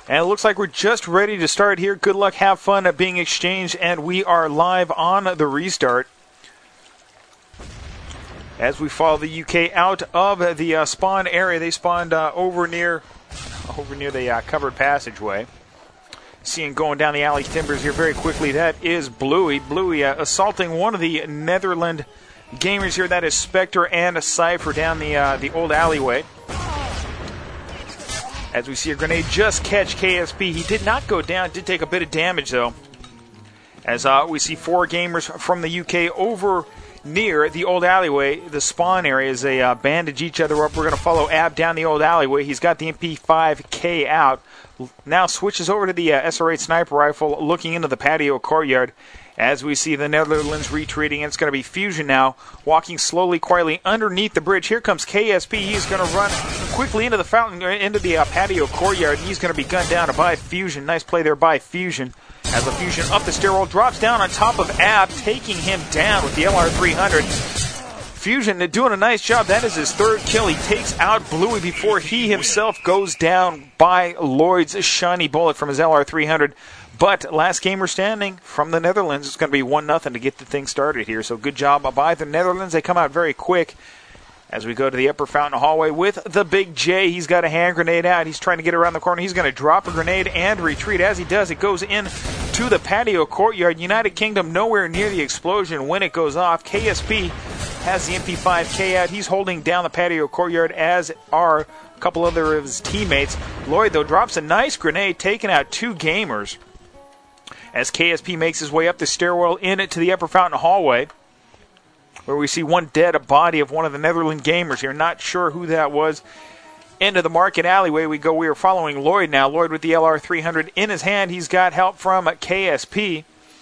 And it looks like we're just ready to start here. Good luck, have fun at being exchanged, and we are live on the restart. As we follow the UK out of the spawn area, they spawned over near the covered passageway. Seeing going down the alley timbers here very quickly, that is Bluey. Bluey assaulting one of the Netherland gamers here. That is Spectre and Cypher down the old alleyway. As we see a grenade just catch KSP. He did not go down, did take a bit of damage though. As we see 4 gamers from the UK over near the old alleyway, the spawn area, as they bandage each other up. We're going to follow Ab down the old alleyway. He's got the MP5K out. Now switches over to the SR8 sniper rifle, looking into the patio courtyard. As we see the Netherlands retreating, it's going to be Fusion now, walking slowly, quietly underneath the bridge. Here comes KSP. He's going to run quickly into the fountain, into the patio courtyard. He's going to be gunned down by Fusion. Nice play there by Fusion. As the Fusion up the stairwell, drops down on top of Ab, taking him down with the LR300. Fusion doing a nice job. That is his 3rd kill. He takes out Bluey before he himself goes down by Lloyd's shiny bullet from his LR300. But last gamer standing from the Netherlands, it's going to be 1-0 to get the thing started here. So good job by the Netherlands. They come out very quick. As we go to the upper fountain hallway with the Big J, he's got a hand grenade out. He's trying to get around the corner. He's going to drop a grenade and retreat. As he does, it goes in to the patio courtyard. United Kingdom nowhere near the explosion when it goes off. KSP has the MP5K out. He's holding down the patio courtyard, as are a couple other of his teammates. Lloyd, though, drops a nice grenade, taking out 2 gamers. As KSP makes his way up the stairwell into the upper fountain hallway, where we see one dead body of one of the Netherlands gamers here. Not sure who that was. Into the market alleyway we go. We are following Lloyd now. Lloyd with the LR300 in his hand. He's got help from KSP.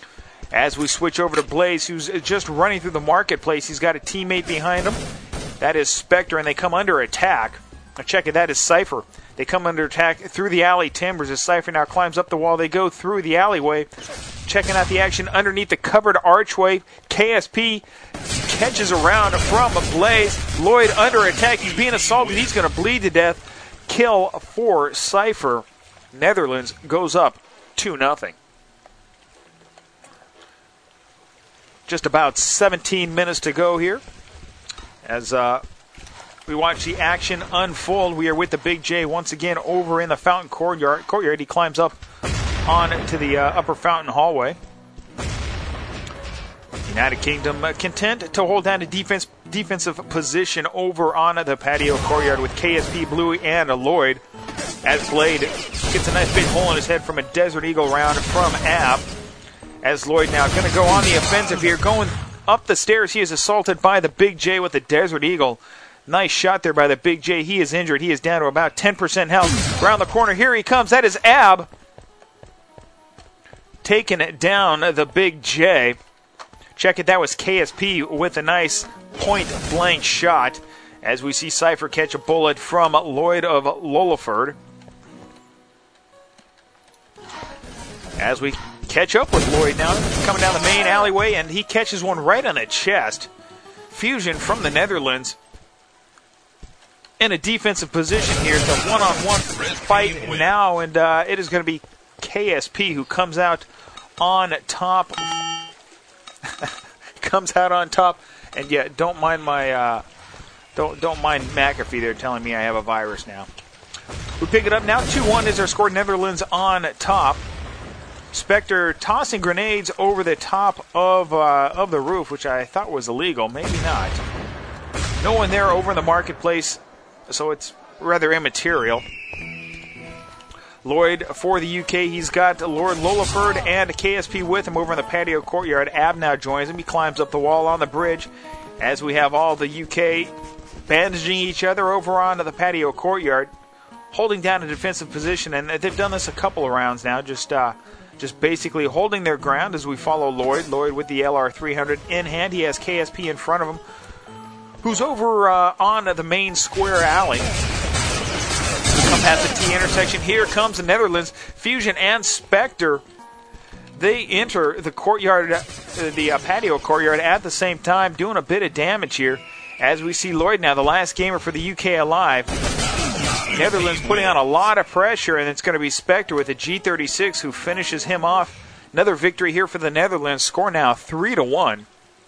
As we switch over to Blaze, who's just running through the marketplace. He's got a teammate behind him. That is Spectre, and they come under attack. Now check it, that is Cypher. They come under attack through the alley timbers as Cypher now climbs up the wall. They go through the alleyway, checking out the action underneath the covered archway. KSP catches around from Blaze. Lloyd under attack. He's being assaulted. He's going to bleed to death. Kill for Cypher. Netherlands goes up 2-0. Just about 17 minutes to go here. As we watch the action unfold, we are with the Big J once again over in the fountain courtyard. He climbs up on to the upper fountain hallway. United Kingdom content to hold down a defensive position over on the patio courtyard with KSP, Bluey, and Lloyd. As Blade gets a nice big hole in his head from a Desert Eagle round from Ab. As Lloyd now going to go on the offensive here, going up the stairs. He is assaulted by the Big J with the Desert Eagle. Nice shot there by the Big J. He is injured. He is down to about 10% health. Around the corner, here he comes. That is Ab. Taking it down, the Big J. Check it, that was KSP with a nice point-blank shot. As we see Cypher catch a bullet from Lloyd of Lolaford. As we catch up with Lloyd now, coming down the main alleyway, and he catches one right on the chest. Fusion from the Netherlands in a defensive position here. It's a one-on-one fight now, and it is going to be KSP who comes out on top. Comes out on top, and yeah, don't mind my don't mind McAfee there telling me I have a virus now. We pick it up now. 2-1 is our score. Netherlands on top. Spectre tossing grenades over the top of the roof, which I thought was illegal. Maybe not. No one there over in the marketplace, so it's rather immaterial. Lloyd for the UK, he's got Lord Lolaford and KSP with him over in the patio courtyard. Ab now joins him. He climbs up the wall on the bridge as we have all the UK bandaging each other over onto the patio courtyard, holding down a defensive position, and they've done this a couple of rounds now, just basically holding their ground as we follow Lloyd. Lloyd with the LR300 in hand. He has KSP in front of him, who's over on the main square alley. Come past the T intersection. Here comes the Netherlands. Fusion and Spectre. They enter the courtyard, the patio courtyard at the same time, doing a bit of damage here. As we see Lloyd now, the last gamer for the UK alive. Netherlands putting on a lot of pressure, and it's going to be Spectre with a G36 who finishes him off. Another victory here for the Netherlands. Score now 3-1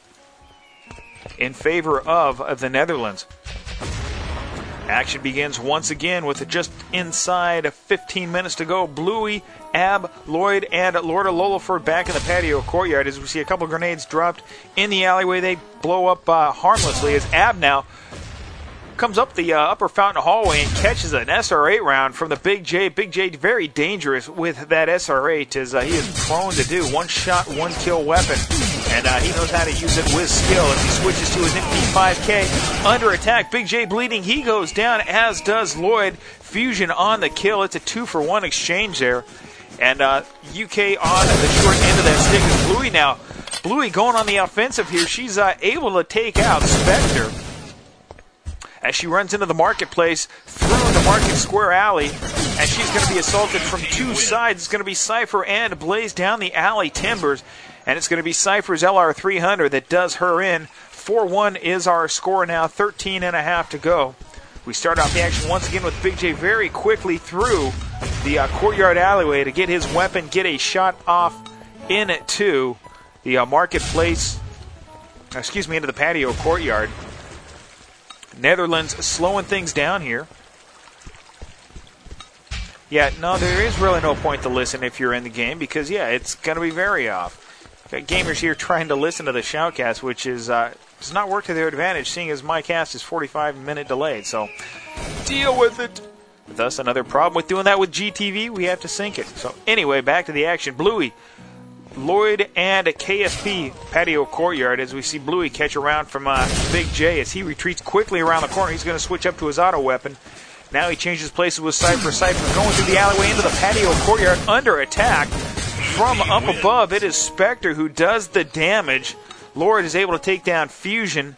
in favor of the Netherlands. Action begins once again with just inside 15 minutes to go. Bluey, Ab, Lloyd, and Lorda Lolaford back in the patio courtyard as we see a couple of grenades dropped in the alleyway. They blow up harmlessly as Ab now comes up the upper fountain hallway and catches an SR8 round from the Big J. Big J very dangerous with that SR8 as he is prone to do one shot, one kill weapon. And he knows how to use it with skill as he switches to his MP5K. Under attack, Big J bleeding. He goes down, as does Lloyd. Fusion on the kill. It's a 2-for-1 exchange there. And UK on the short end of that stick is Bluey now. Bluey going on the offensive here. She's able to take out Spectre as she runs into the marketplace through the Market Square alley, and she's going to be assaulted from two sides. It's going to be Cypher and Blaze down the alley timbers, and it's going to be Cypher's LR300 that does her in. 4-1 is our score now, 13.5 to go. We start off the action once again with Big J very quickly through the courtyard alleyway to get his weapon, get a shot off into the marketplace, into the patio courtyard. Netherlands slowing things down here. Yeah, no, there is really no point to listen if you're in the game because, yeah, it's going to be very off. Got gamers here trying to listen to the shoutcast, which is does not work to their advantage, seeing as my cast is 45-minute delayed. So deal with it. Thus, another problem with doing that with GTV, we have to sync it. So anyway, back to the action. Bluey, Lloyd, and KSP patio courtyard as we see Bluey catch a round from Big J as he retreats quickly around the corner. He's going to switch up to his auto weapon. Now he changes places with Cypher. Cypher going through the alleyway into the patio courtyard under attack from up above. It is Spectre who does the damage. Lord is able to take down Fusion.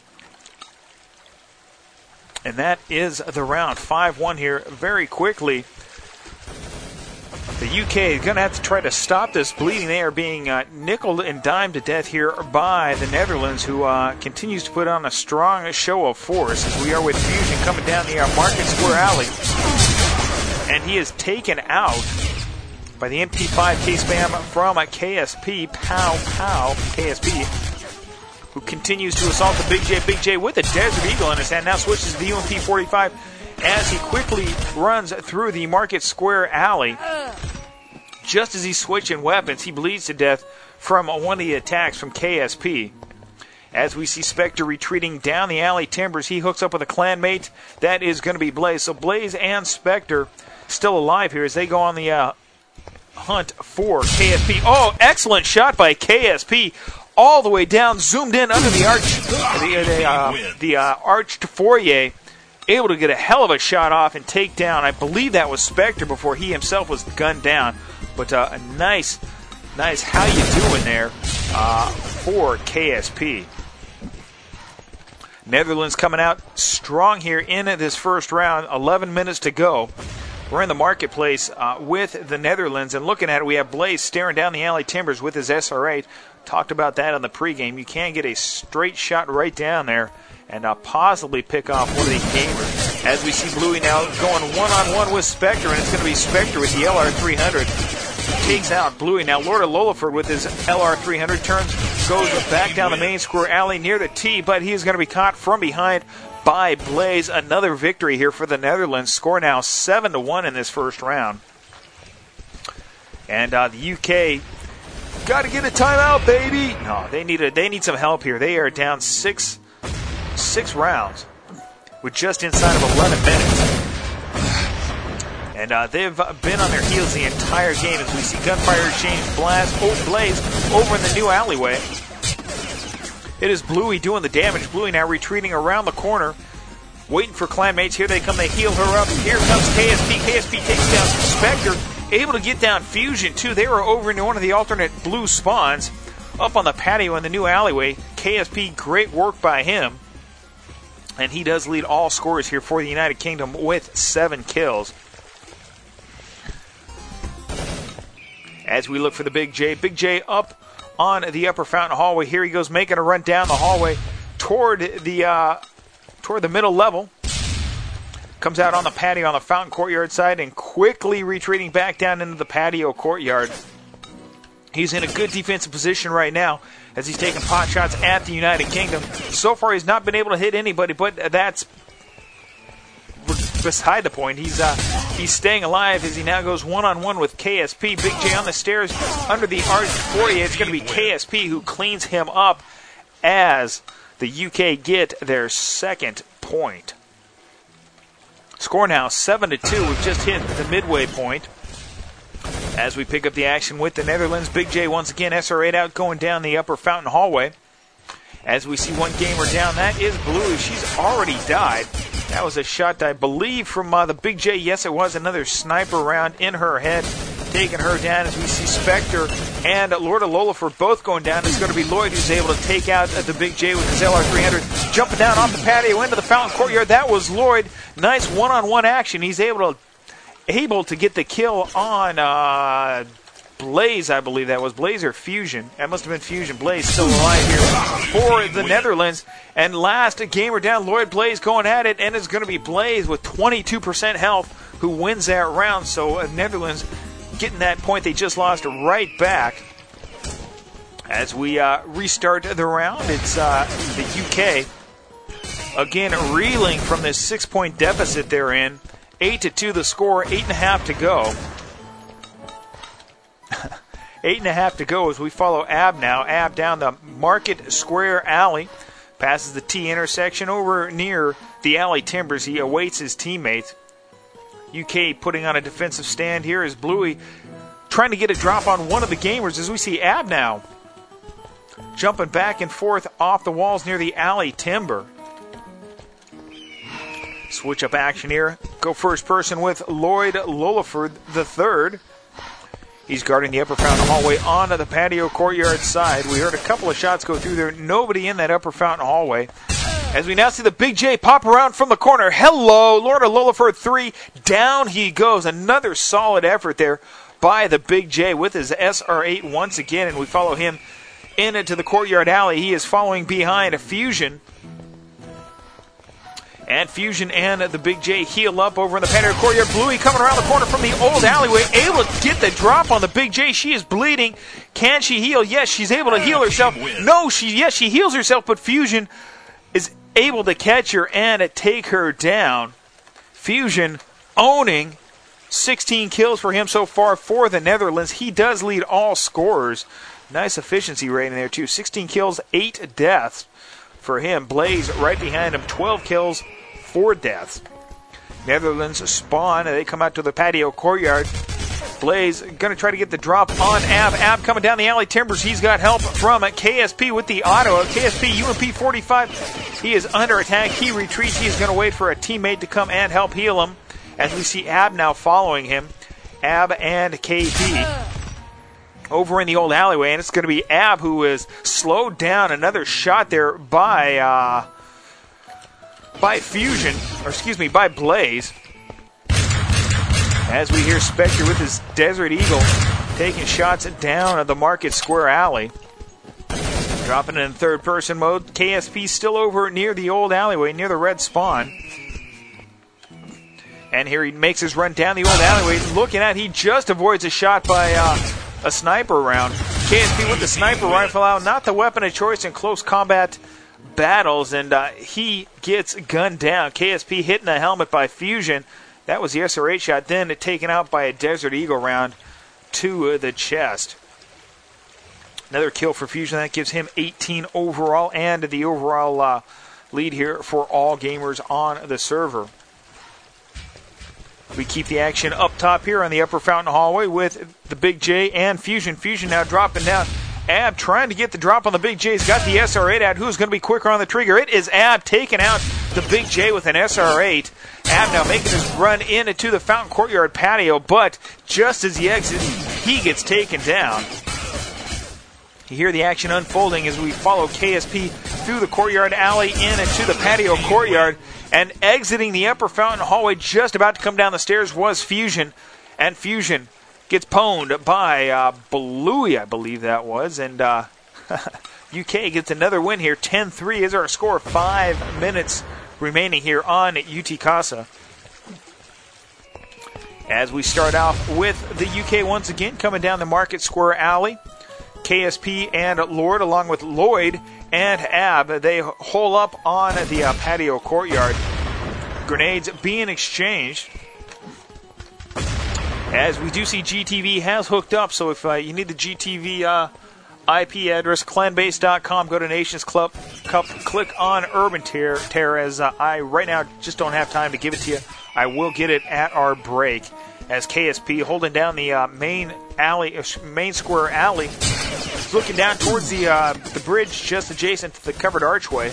And that is the round. 5-1 here very quickly. The UK is going to have to try to stop this bleeding. They are being nickeled and dimed to death here by the Netherlands, who continues to put on a strong show of force as we are with Fusion coming down the Market Square alley. And he is taken out by the MP5K spam from KSP. Pow, pow, KSP, who continues to assault the Big J. Big J with a Desert Eagle in his hand. Now switches to the UMP45 as he quickly runs through the Market Square alley. Just as he's switching weapons, he bleeds to death from one of the attacks from KSP. As we see Spectre retreating down the alley timbers, he hooks up with a clanmate. That is going to be Blaze. So Blaze and Spectre still alive here as they go on the hunt for KSP. Oh, excellent shot by KSP. All the way down, zoomed in under the arch, the arched foyer. Able to get a hell of a shot off and take down, I believe that was Spectre before he himself was gunned down. But a nice how you doing there for KSP. Netherlands coming out strong here in this first round. 11 minutes to go. We're in the marketplace with the Netherlands, and looking at it, we have Blaze staring down the alley timbers with his SR8. Talked about that on the pregame. You can get a straight shot right down there and possibly pick off one of the gamers. As we see Bluey now going one-on-one with Spectre, and it's going to be Spectre with the LR300. Takes out Bluey. Now Lorda Lolaford with his LR300 goes back down the main square alley near the T, but he is going to be caught from behind by Blaze. Another victory here for the Netherlands. Score now 7-1 in this first round. And the UK got to get a timeout, baby. No, they need some help here. They are down six rounds with just inside of 11 minutes. And they've been on their heels the entire game as we see gunfire exchange, Blaze over in the new alleyway. It is Bluey doing the damage. Bluey now retreating around the corner, waiting for clanmates. Here they come. They heal her up. Here comes KSP. KSP takes down Spectre. Able to get down Fusion, too. They were over into one of the alternate blue spawns up on the patio in the new alleyway. KSP, great work by him. And he does lead all scorers here for the United Kingdom with 7 kills. As we look for the Big J. Big J up on the upper fountain hallway. Here he goes, making a run down the hallway toward the middle level. Comes out on the patio on the Fountain Courtyard side and quickly retreating back down into the patio courtyard. He's in a good defensive position right now as he's taking pot shots at the United Kingdom. So far, he's not been able to hit anybody, but that's beside the point. He's staying alive as he now goes one-on-one with KSP. Big J on the stairs under the arched foyer. It's going to be KSP who cleans him up as the UK get their second point. Score now 7-2. We've just hit the midway point. As we pick up the action with the Netherlands, Big J once again, SR8 out going down the upper fountain hallway. As we see one gamer down, that is Bluey. She's already died. That was a shot, I believe, from the Big J. Yes, it was another sniper round in her head, taking her down. As we see Spectre and Lord of Lolaford both going down. It's going to be Lloyd who's able to take out the Big J with his LR300. Jumping down off the patio into the Fountain Courtyard. That was Lloyd. Nice one-on-one action. He's able to get the kill on Blaze, I believe that was. Blaze or Fusion. That must have been Fusion. Blaze still alive here for the Netherlands. And last gamer down, Lloyd Blaze going at it, and it's going to be Blaze with 22% health who wins that round. So Netherlands getting that point they just lost right back. As we restart the round, it's the UK again reeling from this 6-point deficit they're in. 8-2 the score, 8.5 to go. 8.5 to go as we follow Ab now. Ab down the Market Square alley. Passes the T intersection over near the alley timbers. He awaits his teammates. UK putting on a defensive stand here as Bluey trying to get a drop on one of the gamers as we see Ab now jumping back and forth off the walls near the alley timber. Switch up action here. Go first person with Lloyd Lolaford III. He's guarding the upper fountain hallway onto the patio courtyard side. We heard a couple of shots go through there. Nobody in that upper fountain hallway. As we now see the Big J pop around from the corner. Hello, Lord of Lolaford 3. Down he goes. Another solid effort there by the Big J with his SR8 once again. And we follow him into the courtyard alley. He is following behind a Fusion. And Fusion and the Big J heal up over in the patio courtyard. Bluey coming around the corner from the old alleyway, able to get the drop on the Big J. She is bleeding. Can she heal? Yes, she's able to heal herself. No, she heals herself, but Fusion is able to catch her and take her down. Fusion owning 16 kills for him so far for the Netherlands. He does lead all scorers. Nice efficiency rating there, too. 16 kills, 8 deaths for him. Blaze right behind him, 12 kills, 4 deaths. Netherlands spawn. They come out to the patio courtyard. Blaze going to try to get the drop on Ab. Ab coming down the alley timbers. He's got help from KSP with the auto. KSP UMP 45. He is under attack. He retreats. He is going to wait for a teammate to come and help heal him. As we see Ab now following him. Ab and KP over in the old alleyway. And it's going to be Ab who is slowed down. Another shot there by Fusion. Or excuse me, by Blaze. As we hear Spectre with his Desert Eagle taking shots down at the Market Square alley. Dropping it in third person mode. KSP still over near the old alleyway, near the red spawn. And here he makes his run down the old alleyway. Looking at, he just avoids a shot by a sniper round. KSP with the sniper rifle out, not the weapon of choice in close combat battles, and he gets gunned down. KSP hitting the helmet by Fusion. That was the SR8 shot, then taken out by a Desert Eagle round to the chest. Another kill for Fusion. That gives him 18 overall, and the overall lead here for all gamers on the server. We keep the action up top here on the upper fountain hallway with the Big J and Fusion. Fusion now dropping down. Ab trying to get the drop on the Big J. He's got the SR8 out. Who's going to be quicker on the trigger? It is Ab taking out the Big J with an SR8. Ab now making his run into the Fountain Courtyard patio, but just as he exits, he gets taken down. You hear the action unfolding as we follow KSP through the courtyard alley in and to the patio courtyard. And exiting the upper fountain hallway, just about to come down the stairs, was Fusion. And Fusion gets pwned by Bluey, I believe that was. And UK gets another win here. 10-3 is our score. 5 minutes remaining here on UT Casa. As we start off with the UK once again, coming down the Market Square Alley. KSP and Lord, along with Lloyd and Ab, they hole up on the patio courtyard. Grenades being exchanged. As we do see GTV has hooked up, so if you need the GTV IP address, clanbase.com, go to Nations Club, click on Urban Terror, as I right now just don't have time to give it to you. I will get it at our break. As KSP holding down the main square alley, looking down towards the bridge just adjacent to the covered archway.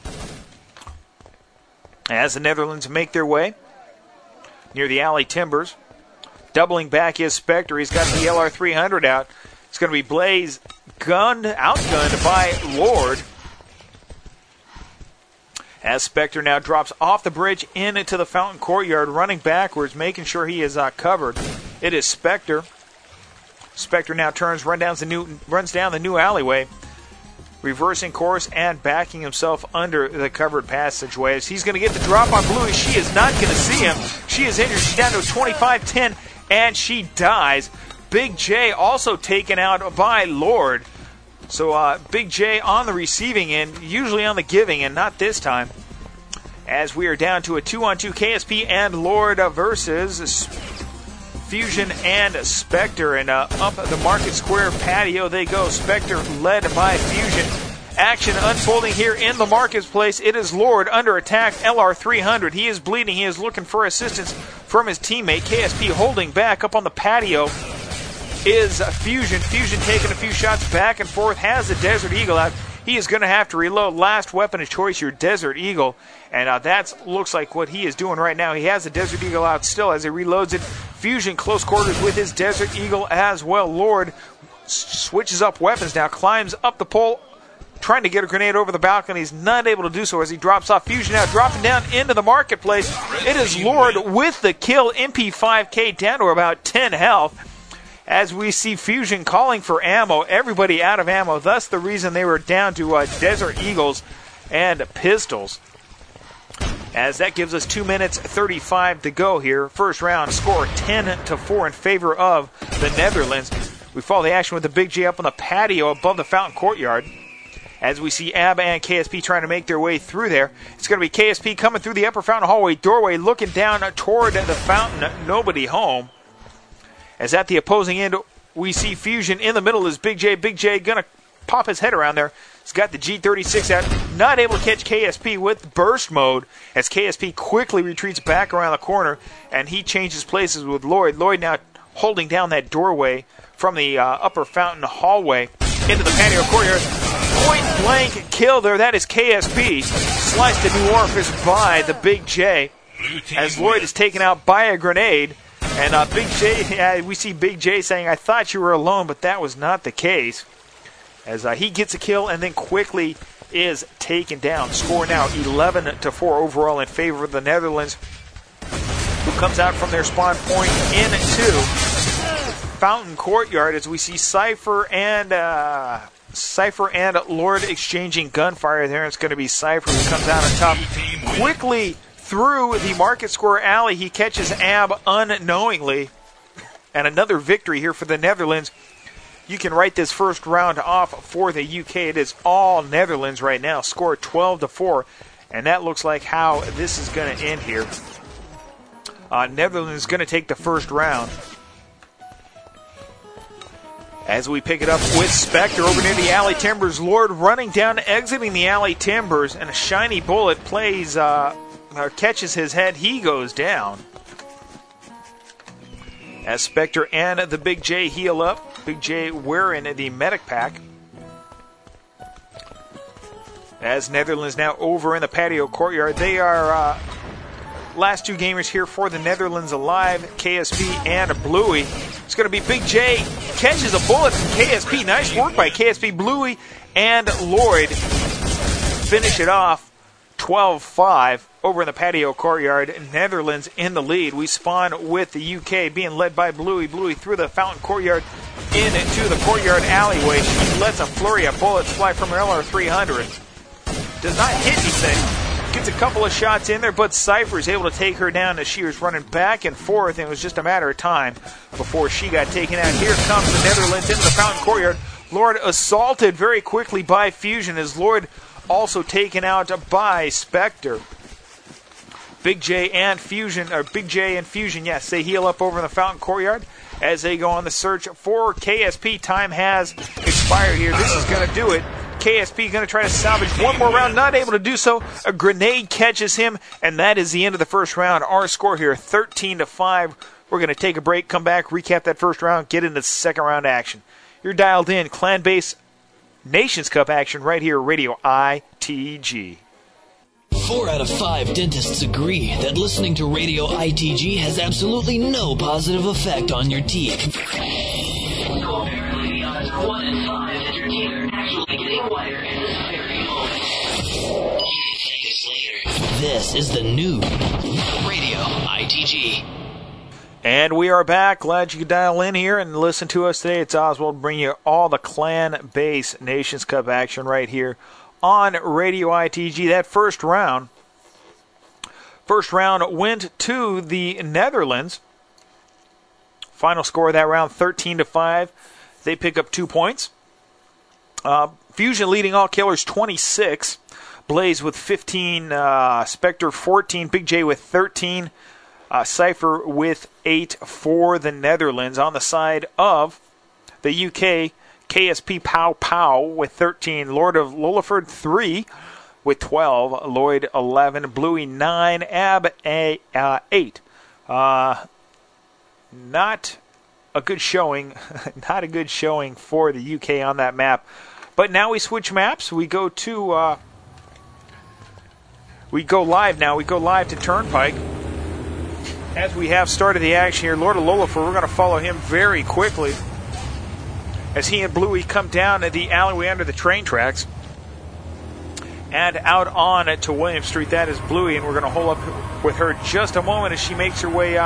As the Netherlands make their way near the alley timbers, doubling back is Spectre. He's got the LR300 out. It's going to be Blaze outgunned by Lord. As Spectre now drops off the bridge into the Fountain Courtyard, running backwards, making sure he is covered. It is Spectre. Spectre now runs down the new alleyway, reversing course and backing himself under the covered passageway. As he's going to get the drop on Bluey, she is not going to see him. She is injured. She's down to 25-10, and she dies. Big J also taken out by Lord. So Big J on the receiving end, usually on the giving end, not this time. As we are down to a 2-on-2, KSP and Lord versus Fusion and Spectre. And up the Market Square patio they go. Spectre led by Fusion. Action unfolding here in the marketplace. It is Lord under attack. LR300. He is bleeding. He is looking for assistance from his teammate. KSP holding back up on the patio is Fusion. Fusion taking a few shots back and forth. Has the Desert Eagle out. He is going to have to reload. Last weapon of choice, your Desert Eagle. And that looks like what he is doing right now. He has the Desert Eagle out still as he reloads it. Fusion close quarters with his Desert Eagle as well. Lord switches up weapons now. Climbs up the pole, trying to get a grenade over the balcony. He's not able to do so as he drops off. Fusion now dropping down into the marketplace. It is Lord with the kill. MP5K down to about 10 health. As we see Fusion calling for ammo, everybody out of ammo, thus the reason they were down to Desert Eagles and pistols. As that gives us 2 minutes 35 to go here. First round, score 10-4 in favor of the Netherlands. We follow the action with the Big J up on the patio above the Fountain Courtyard. As we see AB and KSP trying to make their way through there. It's going to be KSP coming through the upper Fountain hallway doorway, looking down toward the Fountain. Nobody home. As at the opposing end, we see Fusion in the middle is Big J. Big J going to pop his head around there. He's got the G36 out. Not able to catch KSP with burst mode as KSP quickly retreats back around the corner, and he changes places with Lloyd. Lloyd now holding down that doorway from the upper Fountain hallway into the patio courtyard. Point blank kill there. That is KSP. Sliced to new orifice by the Big J as Lloyd is taken out by a grenade. And Big J, we see Big J saying, "I thought you were alone," but that was not the case. As he gets a kill and then quickly is taken down. Score now 11-4 overall in favor of the Netherlands, who comes out from their spawn point into Fountain Courtyard as we see Cypher and Lord exchanging gunfire there. It's going to be Cypher who comes out on top quickly. Through the Market Square alley, he catches AB unknowingly. And another victory here for the Netherlands. You can write this first round off for the UK. It is all Netherlands right now. Score 12-4. And that looks like how this is going to end here. Netherlands is going to take the first round. As we pick it up with Spectre over near the alley timbers. Lord running down, exiting the alley timbers. And a shiny bullet catches his head. He goes down. As Spectre and the Big J heal up. Big J wearing the medic pack. As Netherlands now over in the patio courtyard. They are last two gamers here for the Netherlands alive. KSP and Bluey. It's going to be Big J catches a bullet from KSP. Nice work by KSP. Bluey and Lloyd finish it off 12-5 over in the patio courtyard. Netherlands in the lead. We spawn with the UK being led by Bluey. Bluey through the Fountain Courtyard into the courtyard alleyway. She lets a flurry of bullets fly from her LR300. Does not hit anything. gets a couple of shots in there, but Cypher is able to take her down as she was running back and forth, and it was just a matter of time before she got taken out. Here comes the Netherlands into the Fountain Courtyard. Lord assaulted very quickly by Fusion, as Lord also taken out by Spectre. Big J and Fusion, yes, they heal up over in the Fountain Courtyard as they go on the search for KSP. Time has expired here. This is going to do it. KSP going to try to salvage one more round, not able to do so. A grenade catches him, and that is the end of the first round. Our score here, 13-5. We're going to take a break, come back, recap that first round, get into the second round action. You're dialed in, Clan-based Nations Cup action right here, Radio ITG. 4 out of 5 dentists agree that listening to Radio ITG has absolutely no positive effect on your teeth. Apparently, the odds are 1 in 5 that your teeth are actually getting whiter in this very moment. This is the new Radio ITG. And we are back. Glad you could dial in here and listen to us today. It's Oswald bringing you all the Clan-based Nations Cup action right here on Radio ITG. That first round went to the Netherlands. Final score of that round, 13-5. They pick up 2 points. Fusion leading all killers, 26. Blaze with 15. Spectre 14. Big J with 13. Cypher with 8 for the Netherlands. On the side of the UK, KSP Pow Pow with 13. Lord of Lulliford 3 with 12. Lloyd 11. Bluey 9. Ab 8. Not a good showing. Not a good showing for the UK on that map. But now we switch maps. We go to we go live now. We go live to Turnpike. As we have started the action here, Lord of Lulliford, we're going to follow him very quickly as he and Bluey come down the alleyway under the train tracks and out on to William Street. That is Bluey, and we're going to hold up with her just a moment as she makes her way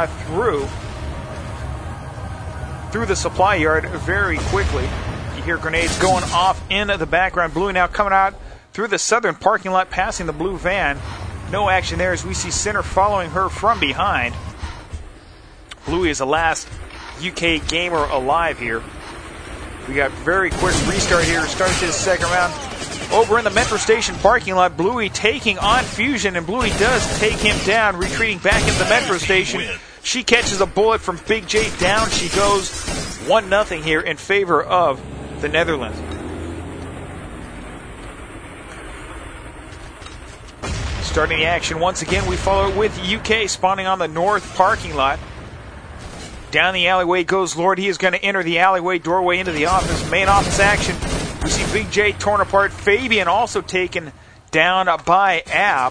through the supply yard very quickly. You hear grenades going off in the background. Bluey now coming out through the southern parking lot, passing the blue van. No action there as we see Sinner following her from behind. Bluey is the last UK gamer alive here. We got very quick restart here. Start to the second round. Over in the Metro Station parking lot, Bluey taking on Fusion, and Bluey does take him down, retreating back into the Metro Station. She catches a bullet from Big J. Down she goes. 1-0 here in favor of the Netherlands. Starting the action once again, we follow it with UK spawning on the north parking lot. Down the alleyway goes Lord. He is going to enter the alleyway doorway into the office. Main office action. We see Big J torn apart. Fabian also taken down by Ab.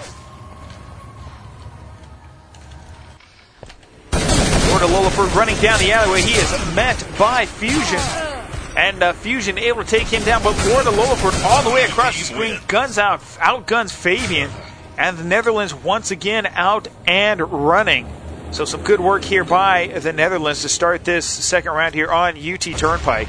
Lord of Lulliford running down the alleyway. He is met by Fusion. And Fusion able to take him down. But Lord of Lulliford all the way across the screen. Outguns Fabian. And the Netherlands once again out and running. So some good work here by the Netherlands to start this second round here on UT Turnpike.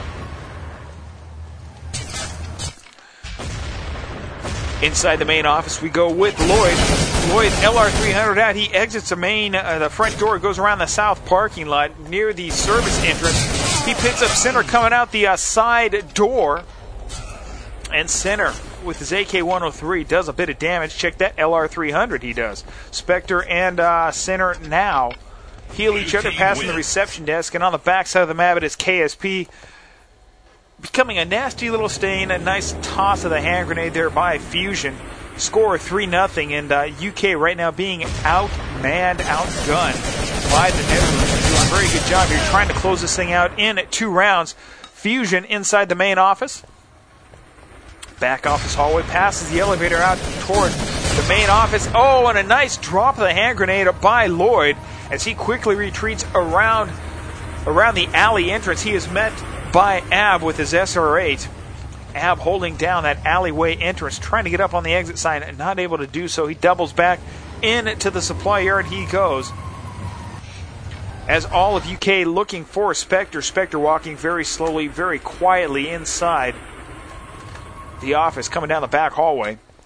Inside the main office we go with Lloyd. Lloyd LR300 out. He exits the front door, goes around the south parking lot near the service entrance. He picks up Sinner coming out the side door. And Sinner with his AK-103 does a bit of damage. Check that LR300 he does. Spectre and Sinner now heal each other, passing the reception desk. And on the backside of the map it is KSP becoming a nasty little stain. A nice toss of the hand grenade there by Fusion. Score 3-0, and UK right now being outmanned, outgunned by the Netherlands. Doing a very good job here trying to close this thing out in 2 rounds. Fusion inside the main office. Back office hallway, passes the elevator out toward the main office. Oh, and a nice drop of the hand grenade by Lloyd as he quickly retreats around the alley entrance. He is met by Ab with his SR8. Ab holding down that alleyway entrance, trying to get up on the exit sign, and not able to do so. He doubles back into the supply yard he goes. As all of UK looking for Spectre. Spectre walking very slowly, very quietly inside the office, coming down the back hallway.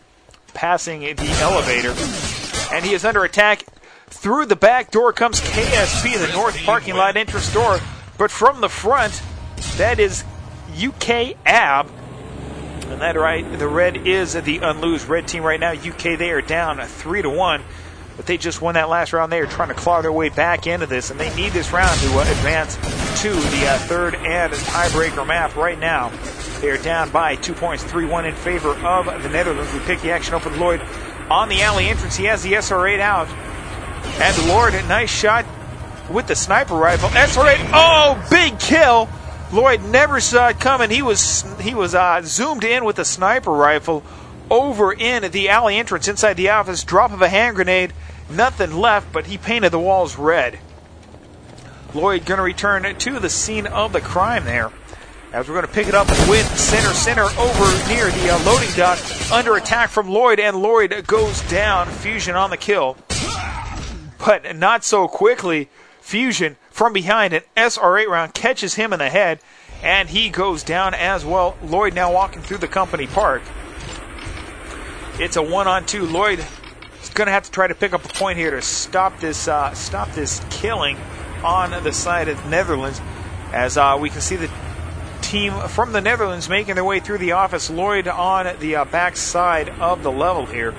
passing the elevator. And he is under attack. Through the back door comes KSP, the north parking lot entrance door. But from the front, that is UK AB. And that right, the red is the unloosed red team right now. UK, they are down 3-1. But they just won that last round. They are trying to claw their way back into this, and they need this round to advance to the third and tiebreaker map. Right now, they are down by 2 points, 3-1 in favor of the Netherlands. We pick the action up with Lloyd on the alley entrance. He has the SR8 out. And Lord, a nice shot with the sniper rifle. SR8, oh, big kill. Lloyd never saw it coming. He was zoomed in with the sniper rifle over in the alley entrance inside the office. Drop of a hand grenade. Nothing left, but he painted the walls red. Lloyd going to return to the scene of the crime there. As we're going to pick it up with center over near the loading dock. Under attack from Lloyd, and Lloyd goes down. Fusion on the kill. But not so quickly. Fusion from behind, an SR8 round catches him in the head, and he goes down as well. Lloyd now walking through the company park. It's a 1-on-2. Lloyd is going to have to try to pick up a point here to stop this killing on the side of the Netherlands. As we can see the team from the Netherlands making their way through the office. Lloyd on the back side of the level here.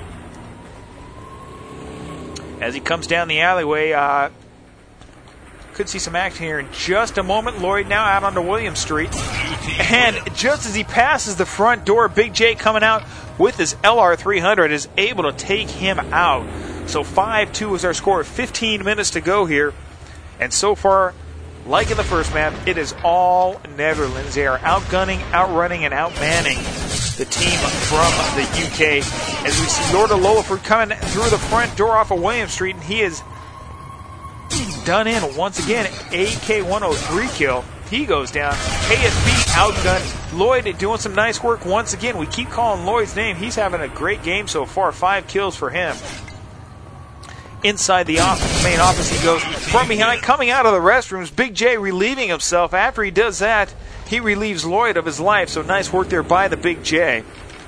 As he comes down the alleyway, could see some action here in just a moment. Lloyd now out onto William Street. And just as he passes the front door, Big J coming out with his LR300 is able to take him out. So 5-2 is our score. 15 minutes to go here. And so far, like in the first map, it is all Netherlands. They are outgunning, outrunning, and outmanning the team from the UK. As we see Lord of Lolaford coming through the front door off of William Street, and he is done in once again. AK-103 kill. He goes down. KSP outgunned. Lloyd doing some nice work once again. We keep calling Lloyd's name. He's having a great game so far. 5 kills for him. Inside the office, main office he goes. From behind, coming out of the restrooms, Big J relieving himself. After he does that, he relieves Lloyd of his life. So nice work there by the Big J.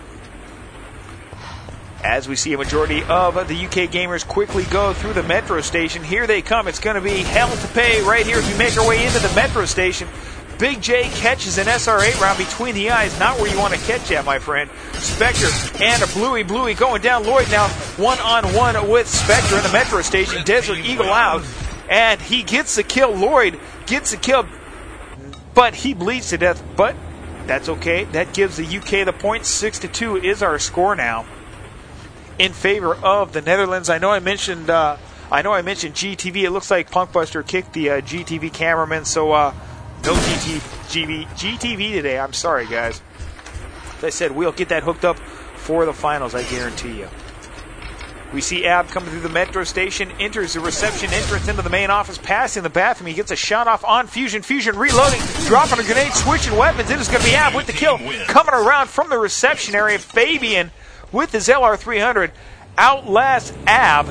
As we see a majority of the UK gamers quickly go through the metro station. Here they come. It's going to be hell to pay right here as we make our way into the metro station. Big J catches an SR8 round between the eyes. Not where you want to catch that, my friend. Spectre and a Bluey going down. Lloyd now one-on-one with Spectre in the metro station. Desert Eagle out. And he gets the kill. Lloyd gets the kill. But he bleeds to death. But that's okay. That gives the UK the point. 6-2 is our score now in favor of the Netherlands. I know I mentioned GTV. It looks like Punkbuster kicked the GTV cameraman, so no GTV today. I'm sorry, guys. As I said, we'll get that hooked up for the finals, I guarantee you. We see Ab coming through the metro station, enters the reception entrance into the main office, passing the bathroom. He gets a shot off on Fusion. Fusion reloading, dropping a grenade, switching weapons. It is going to be Ab with the kill. Coming around from the reception area, Fabian with his LR300 outlasts Ab.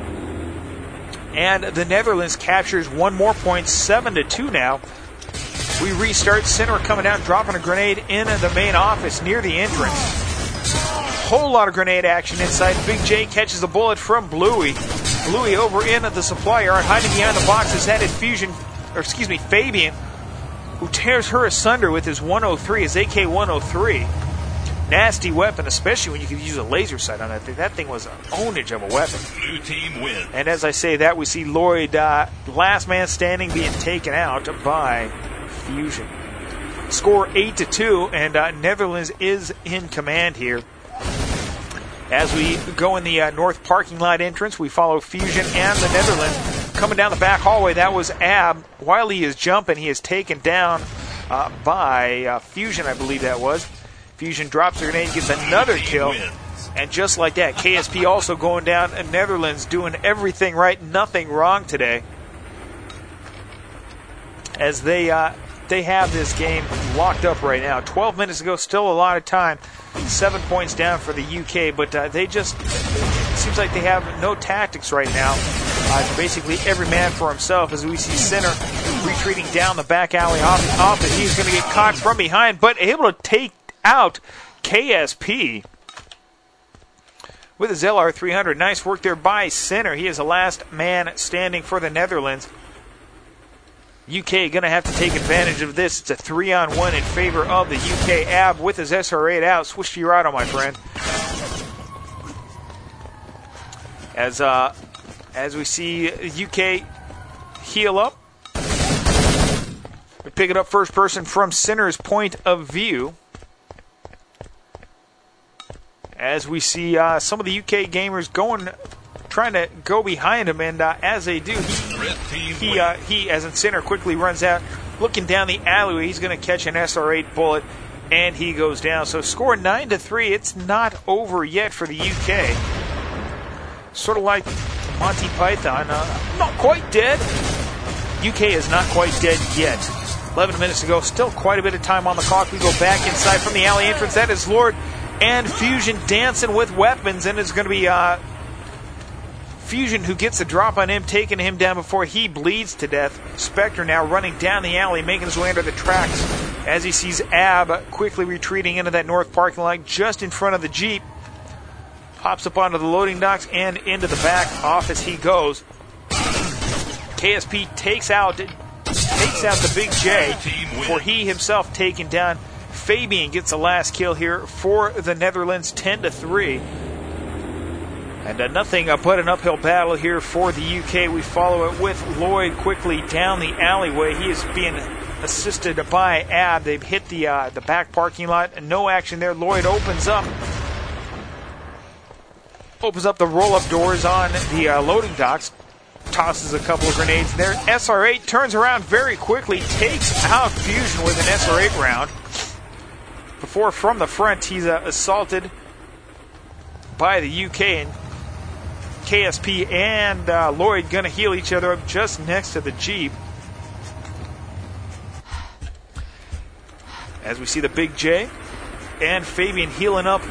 And the Netherlands captures one more point, 7-2 now. We restart. Center coming down, dropping a grenade in the main office near the entrance. Whole lot of grenade action inside. Big J catches a bullet from Bluey. Bluey over in at the supply yard, hiding behind the boxes, headed Fabian, who tears her asunder with his 103, his AK-103. Nasty weapon, especially when you can use a laser sight on that thing. That thing was an ownage of a weapon. Blue team wins. And as I say that, we see Lloyd, last man standing, being taken out by Fusion. Score 8-2, and Netherlands is in command here. As we go in the north parking lot entrance, we follow Fusion and the Netherlands. Coming down the back hallway, that was Ab. While he is jumping, he is taken down by Fusion, I believe that was. Fusion drops a grenade, gets another kill. And just like that, KSP also going down. And Netherlands doing everything right, nothing wrong today. As they have this game locked up right now. 12 minutes ago, still a lot of time. 7 points down for the UK, but they just, it seems like they have no tactics right now. Basically every man for himself, as we see Center retreating down the back alley off it. He's going to get caught from behind, but able to take out KSP. with his LR300. Nice work there by Sinner. He is the last man standing for the Netherlands. UK going to have to take advantage of this. It's a 3-on-1 in favor of the UK. Ab with his SR8 out. Switch to your auto, my friend. As we see UK heal up. We pick it up first person from Sinner's point of view. As we see some of the UK gamers trying to go behind him, and as they do, he as in Sinner, quickly runs out, looking down the alleyway. He's going to catch an SR8 bullet, and he goes down. So score 9-3. It's not over yet for the UK. Sort of like Monty Python, not quite dead. UK is not quite dead yet. 11 minutes to go. Still quite a bit of time on the clock. We go back inside from the alley entrance. That is Lord and Fusion dancing with weapons, and it's going to be Fusion who gets the drop on him, taking him down before he bleeds to death. Spectre now running down the alley, making his way under the tracks as he sees Ab quickly retreating into that north parking lot just in front of the Jeep. Hops up onto the loading docks and into the back office he goes. KSP takes out the Big J before he himself taken down. Fabian gets the last kill here for the Netherlands, 10-3. And nothing but an uphill battle here for the UK. We follow it with Lloyd quickly down the alleyway. He is being assisted by Ab. They've hit the back parking lot, and no action there. Lloyd opens up the roll-up doors on the loading docks, tosses a couple of grenades there. SR8 turns around very quickly, takes out Fusion with an SR8 round. Before, from the front, he's assaulted by the UK, and KSP and Lloyd going to heal each other up just next to the Jeep. As we see the Big J and Fabian healing up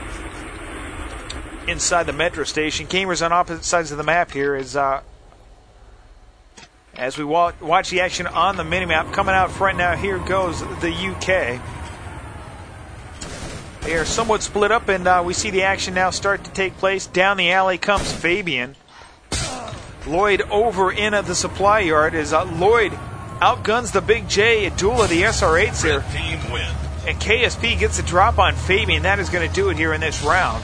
inside the metro station. Gamers on opposite sides of the map here as we watch the action on the minimap. Coming out front now, here goes the UK. They are somewhat split up, and we see the action now start to take place. Down the alley comes Fabian. Lloyd over in the supply yard as Lloyd outguns the Big J. A duel of the SR8s here. And KSP gets a drop on Fabian. That is going to do it here in this round.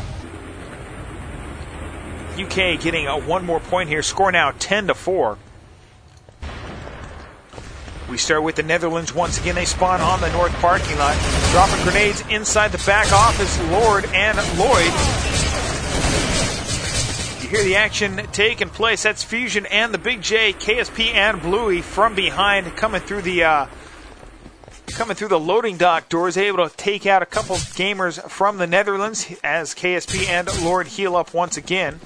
UK getting one more point here. Score now 10-4. We start with the Netherlands once again. They spawn on the north parking lot, dropping grenades inside the back office. Lord and Lloyd. You hear the action taking place. That's Fusion and the Big J, KSP and Bluey from behind, coming through the loading dock doors, able to take out a couple gamers from the Netherlands as KSP and Lord heal up once again.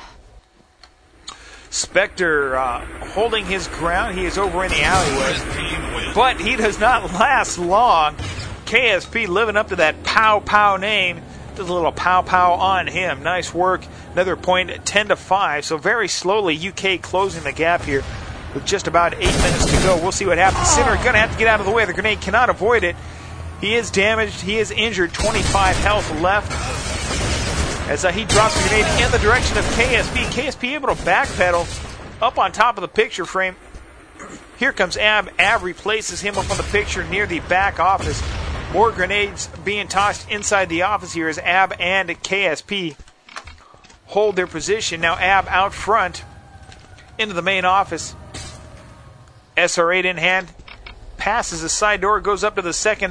Spectre holding his ground. He is over in the alleyway, but he does not last long. KSP living up to that pow pow name. Does a little pow pow on him. Nice work. Another point, 10-5. So very slowly, UK closing the gap here with just about 8 minutes to go. We'll see what happens. Sinner going to have to get out of the way. The grenade cannot avoid it. He is damaged. He is injured. 25 health left. As he drops the grenade in the direction of KSP. KSP able to backpedal up on top of the picture frame. Here comes Ab. Ab replaces him up on the picture near the back office. More grenades being tossed inside the office here as Ab and KSP hold their position. Now Ab out front into the main office. SR8 in hand. Passes the side door. Goes up to the second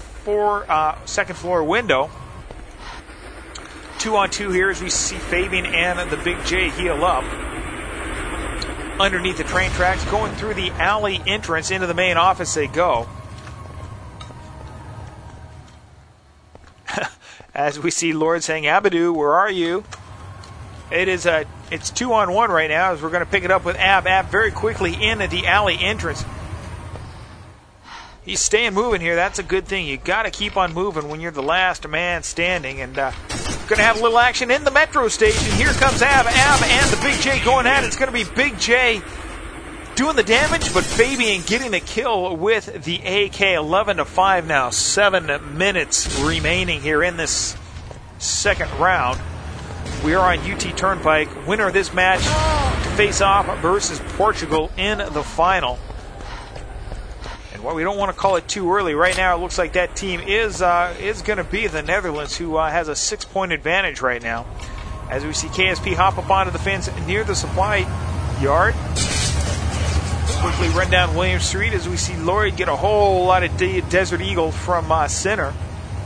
floor window. 2-on-2 here as we see Fabian and the Big J heal up. Underneath the train tracks, going through the alley entrance into the main office they go. As we see Lord saying, Abadoo, where are you? It's 2-on-1 right now as we're going to pick it up with Ab. Ab very quickly into the alley entrance. He's staying moving here. That's a good thing. You got to keep on moving when you're the last man standing. And going to have a little action in the metro station. Here comes Ab. Ab and the Big J going at it. It's going to be Big J doing the damage, but Fabian getting the kill with the AK. 11-5 now. 7 minutes remaining here in this second round. We are on UT Turnpike. Winner of this match to face off versus Portugal in the final. And while we don't want to call it too early, right now it looks like that team is going to be the Netherlands, who has a 6-point advantage right now. As we see KSP hop up onto the fence near the supply yard. Quickly run down William Street as we see Lloyd get a whole lot of Desert Eagle from center.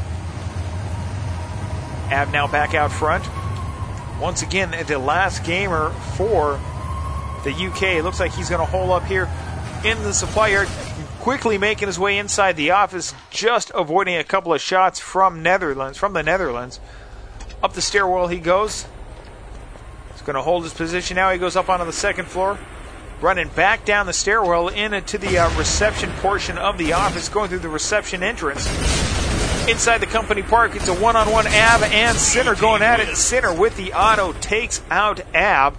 Ab now back out front. Once again, the last gamer for the UK. It looks like he's going to hole up here in the supply yard, quickly making his way inside the office, just avoiding a couple of shots from the Netherlands. Up the stairwell he goes. He's going to hold his position now. He goes up onto the second floor, running back down the stairwell into the reception portion of the office, going through the reception entrance. Inside the company park, it's a one-on-one. Ab and Sinner going at it. Sinner with the auto takes out Ab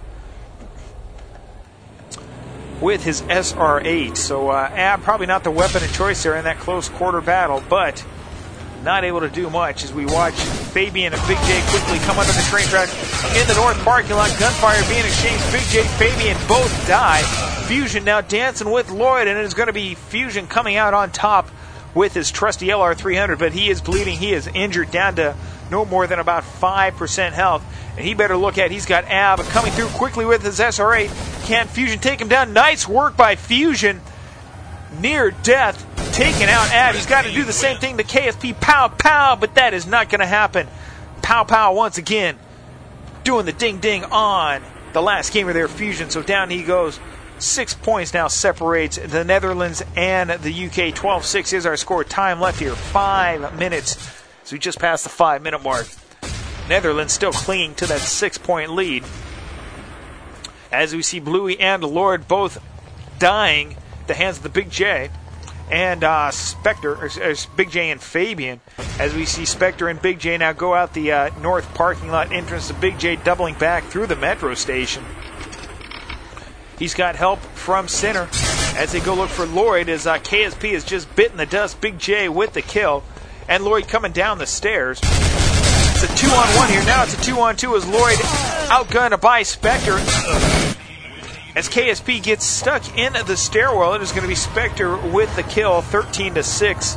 with his SR8. So Ab probably not the weapon of choice there in that close quarter battle, but not able to do much as we watch Fabian and Big J quickly come under the train track in the north parking lot. Gunfire being exchanged. Big J, Fabian both die. Fusion now dancing with Lloyd, and it is going to be Fusion coming out on top with his trusty LR300, but he is bleeding. He is injured down to no more than about 5% health, and he better look at, he's got Ab coming through quickly with his SR8. Can Fusion take him down? Nice work by Fusion. Near death, taking out Ab. He's got to do the same thing to KSP. Pow, pow, but that is not going to happen. Pow, pow once again, doing the ding-ding on the last gamer there, Fusion. So down he goes. 6 points now separates the Netherlands and the UK. 12-6 is our score. Time left here, 5 minutes. So we just passed the 5-minute mark. Netherlands still clinging to that 6-point lead. As we see Bluey and Lord both dying at the hands of the Big J. And Big J and Fabian. As we see Spectre and Big J now go out the north parking lot entrance. The Big J doubling back through the metro station. He's got help from Sinner as they go look for Lloyd, as KSP has just bitten the dust. Big J with the kill. And Lloyd coming down the stairs. It's a 2-on-1 here. Now it's a 2-on-2 as Lloyd outgunned by Spectre. As KSP gets stuck in the stairwell, it is going to be Spectre with the kill. 13-6.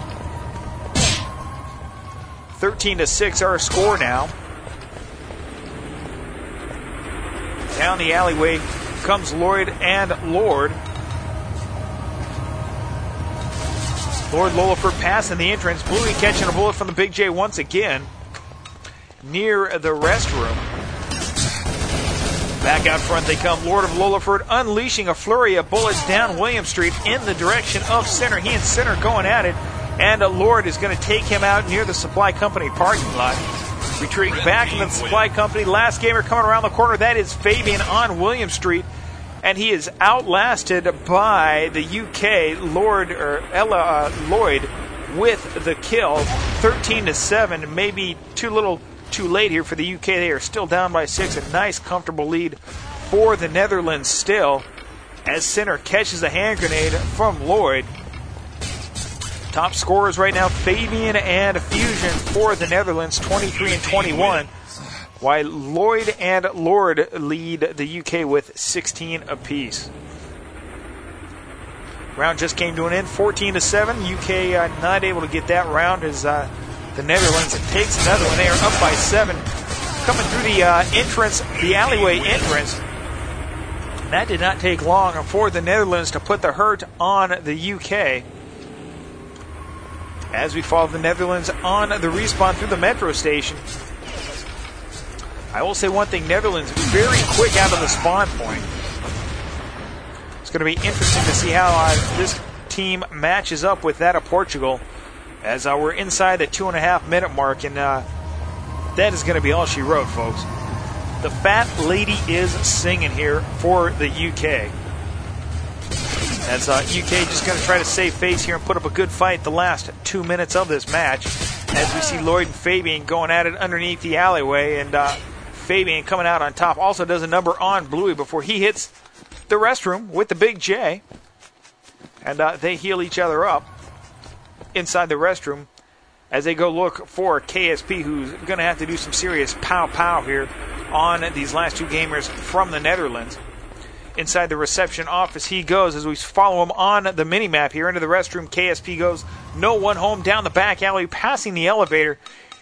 13-6 our score now. Down the alleyway comes Lloyd and Lord. Lord Lulliford passing the entrance. Bluey catching a bullet from the Big J once again near the restroom. Back out front they come. Lord of Lulliford unleashing a flurry of bullets down William Street in the direction of Sinner. He and Sinner going at it, and Lord is going to take him out near the Supply Company parking lot. Retreating back into the Supply Company. Last gamer coming around the corner. That is Fabian on William Street. And he is outlasted by the UK Lloyd with the kill. 13-7. Maybe too late here for the UK. They are still down by 6. A nice, comfortable lead for the Netherlands still. As Sinner catches a hand grenade from Lloyd. Top scorers right now, Fabian and Fusion for the Netherlands, 23 and 21. While Lloyd and Lord lead the UK with 16 apiece. Round just came to an end, 14-7. UK not able to get that round as the Netherlands takes another one. They are up by 7. Coming through the alleyway entrance. That did not take long for the Netherlands to put the hurt on the UK. As we follow the Netherlands on the respawn through the metro station. I will say one thing, Netherlands very quick out of the spawn point. It's going to be interesting to see how this team matches up with that of Portugal as we're inside the 2.5 minute mark, and that is going to be all she wrote, folks. The fat lady is singing here for the UK. As UK just going to try to save face here and put up a good fight the last 2 minutes of this match. As we see Lloyd and Fabian going at it underneath the alleyway, and Fabian coming out on top. Also does a number on Bluey before he hits the restroom with the Big J. And they heal each other up inside the restroom as they go look for KSP, who's going to have to do some serious pow-pow here on these last two gamers from the Netherlands. Inside the reception office he goes as we follow him on the mini-map here. Into the restroom, KSP goes. No one home, down the back alley, passing the elevator.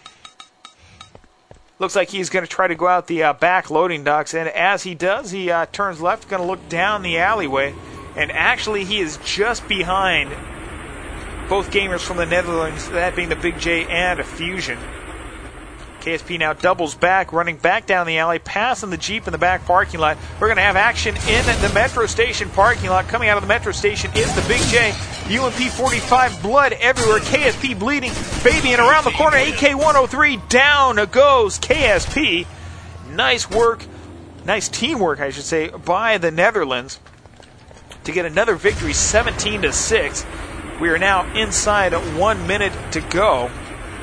Looks like he's going to try to go out the back loading docks, and as he does, he turns left, going to look down the alleyway, and actually he is just behind both gamers from the Netherlands, that being the Big J and Fusion. KSP now doubles back, running back down the alley, passing the Jeep in the back parking lot. We're going to have action in the Metro Station parking lot. Coming out of the Metro Station is the Big J. UMP 45, blood everywhere. KSP bleeding. Fabian around the corner. AK-103, down goes KSP. Nice work, nice teamwork, I should say, by the Netherlands to get another victory, 17-6. We are now inside 1 minute to go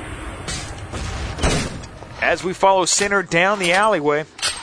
as we follow Sinner down the alleyway.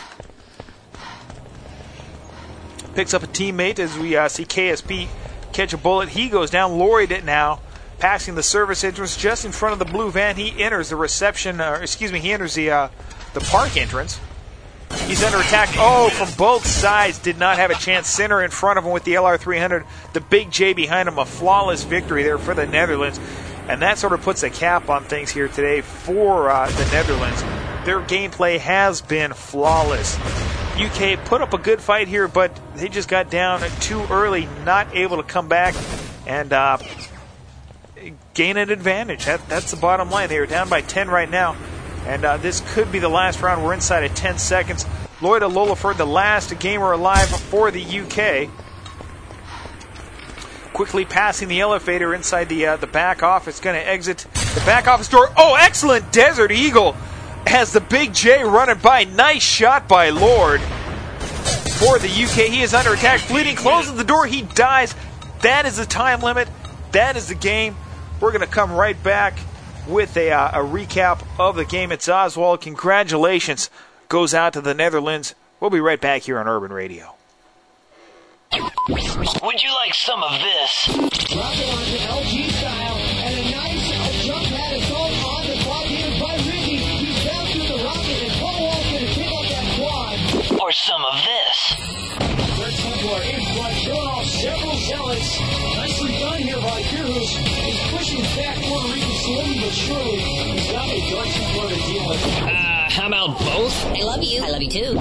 Picks up a teammate as we see KSP catch a bullet. He goes down. Lloyd now passing the service entrance just in front of the blue van. He enters the reception, he enters the park entrance. He's under attack. Oh, from both sides. Did not have a chance. Sinner in front of him with the LR300. The Big J behind him. A flawless victory there for the Netherlands. And that sort of puts a cap on things here today for the Netherlands. Their gameplay has been flawless. UK put up a good fight here, but they just got down too early, not able to come back and gain an advantage. That's the bottom line. They are down by 10 right now, and this could be the last round. We're inside at 10 seconds. Lloyd Ololaford, the last gamer alive for the UK. Quickly passing the elevator inside the back office. Going to exit the back office door. Oh, excellent Desert Eagle has the Big J running by. Nice shot by Lord for the UK. He is under attack. Bleeding closes the door. He dies. That is the time limit. That is the game. We're going to come right back with a recap of the game. It's Oswald. Congratulations goes out to the Netherlands. We'll be right back here on Urban Radio. Would you like some of this? Drop it onto LG style, and a nice jump pad is going on the clock here by Ricky. He's down through the rocket, and Paul's going to pick up that quad. Or some of this? Third Templar in front, killing off several zealots. Nicely done here by Cruz. He's pushing back Puerto Rico slowly but surely. He's got a Dark Templar to deal with. How about both? I love you. I love you too.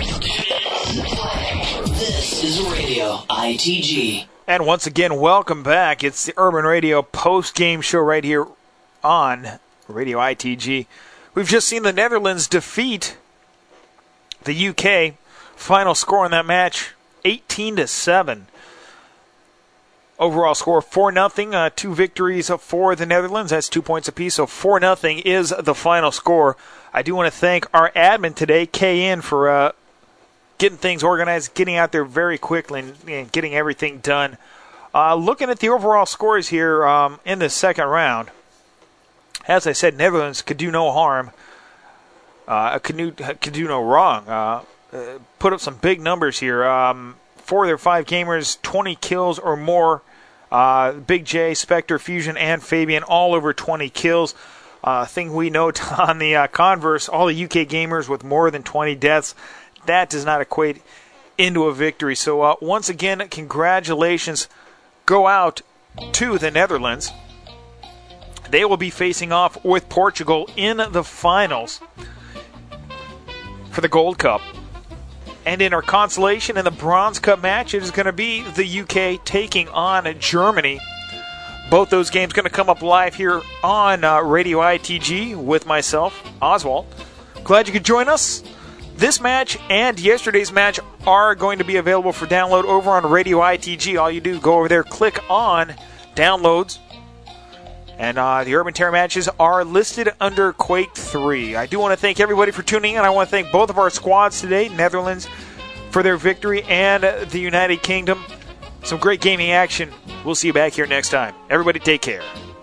This is Radio ITG. And once again, welcome back. It's the Urban Radio post-game show right here on Radio ITG. We've just seen the Netherlands defeat the UK. Final score in that match, 18-7. Overall score, 4-0. 2 victories for the Netherlands. That's 2 points apiece. So 4-0 is the final score. I do want to thank our admin today, KN, for getting things organized, getting out there very quickly, and getting everything done. Looking at the overall scores here in the second round, as I said, Netherlands could do no harm, could do no wrong. Put up some big numbers here. 4 of their 5 gamers, 20 kills or more. Big J, Spectre, Fusion, and Fabian, all over 20 kills. Thing we note on the converse, all the UK gamers with more than 20 deaths, that does not equate into a victory. So once again, congratulations go out to the Netherlands. They will be facing off with Portugal in the finals for the Gold Cup. And in our consolation in the Bronze Cup match, it is going to be the UK taking on Germany. Both those games going to come up live here on Radio ITG with myself, Oswald. Glad you could join us. This match and yesterday's match are going to be available for download over on Radio ITG. All you do, go over there, click on downloads. And the Urban Terror matches are listed under Quake 3. I do want to thank everybody for tuning in. I want to thank both of our squads today, Netherlands for their victory and the United Kingdom. Some great gaming action. We'll see you back here next time. Everybody take care.